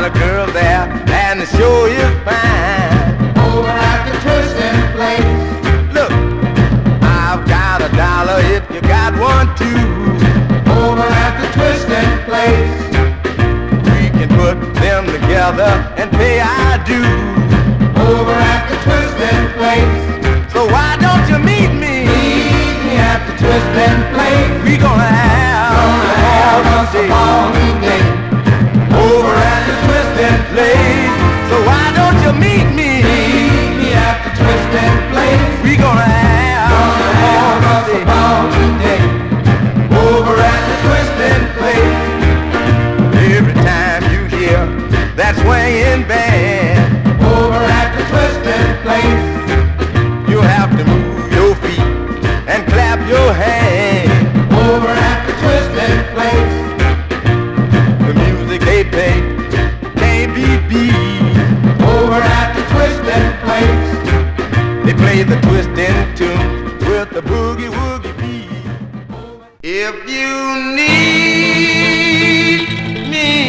a girl there and the show is fine. Over at the Twisting Place. Look, I've got $1 if you got one too. Over at the Twisting Place. We can put them together and pay our due. Over at the Twisting Place. So why don't you meet me? Meet me at the Twisting Place. We gonna have us a ball today. over at the Twisting Place. So why don't you meet me? Meet me at the Twisting Place. We gonna have us a ball today. over at the Twisting Place. Every time you hear that swinging band, Over at the Twisting Place. you have to move your feet and clap your hands. Over at the Twisting Place. The music they play can't be beat. Over at the Twisting Place. They play the twisting tune with the boogie woogie beat. If you need me